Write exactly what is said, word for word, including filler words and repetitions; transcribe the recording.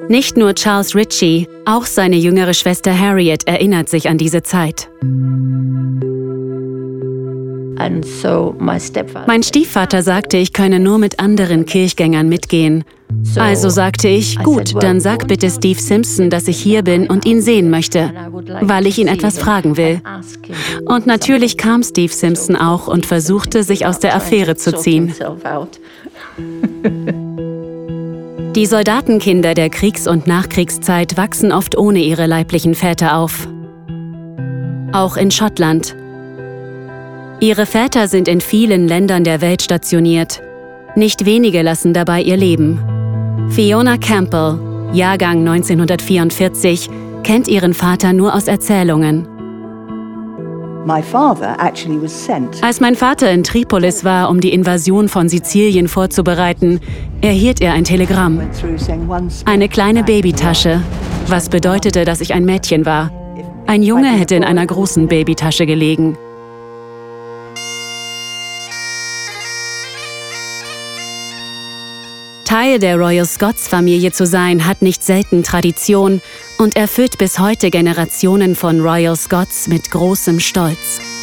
Nicht nur Charles Ritchie, auch seine jüngere Schwester Harriet erinnert sich an diese Zeit. Mein Stiefvater sagte, ich könne nur mit anderen Kirchgängern mitgehen. Also sagte ich, gut, dann sag bitte Steve Simpson, dass ich hier bin und ihn sehen möchte, weil ich ihn etwas fragen will. Und natürlich kam Steve Simpson auch und versuchte, sich aus der Affäre zu ziehen. Die Soldatenkinder der Kriegs- und Nachkriegszeit wachsen oft ohne ihre leiblichen Väter auf. Auch in Schottland. Ihre Väter sind in vielen Ländern der Welt stationiert. Nicht wenige lassen dabei ihr Leben. Fiona Campbell, Jahrgang neunzehnhundertvierundvierzig, kennt ihren Vater nur aus Erzählungen. Als mein Vater in Tripolis war, um die Invasion von Sizilien vorzubereiten, erhielt er ein Telegramm. Eine kleine Babytasche, was bedeutete, dass ich ein Mädchen war. Ein Junge hätte in einer großen Babytasche gelegen. Teil der Royal Scots-Familie zu sein, hat nicht selten Tradition und erfüllt bis heute Generationen von Royal Scots mit großem Stolz.